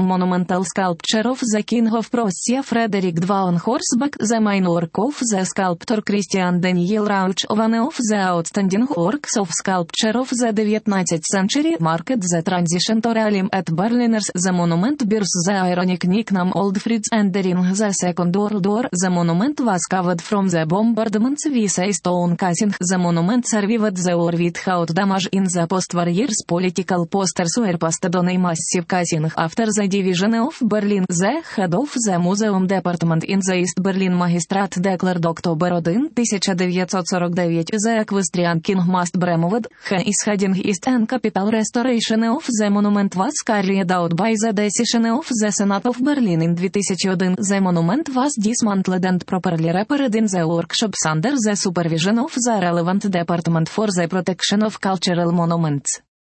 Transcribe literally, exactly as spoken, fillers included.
monumental sculpture of the King of Prussia Frederick the on horseback, the main work of the sculptor Christian Daniel Rauch, one of the outstanding works of sculpture of the nineteenth century, marked the transition to realism at Berliners. The monument bears the ironic nickname Old Fritz, and during the Second World War the monument was covered from the bombardments with a stone casing. The monument survived the war without damage. In the post-war years political posters were pasted on a massive casing. After the division of Berlin, the head of the museum department in the East Berlin Magistrate declared October first, nineteen forty-nine, the equestrian king must be removed. He is heading east, and capital restoration of the monument was carried out by the decision of the Senate of Berlin in two thousand one. The monument was dismantled and properly repaired in the workshops under the supervision of the relevant department for the protection of cultural monuments.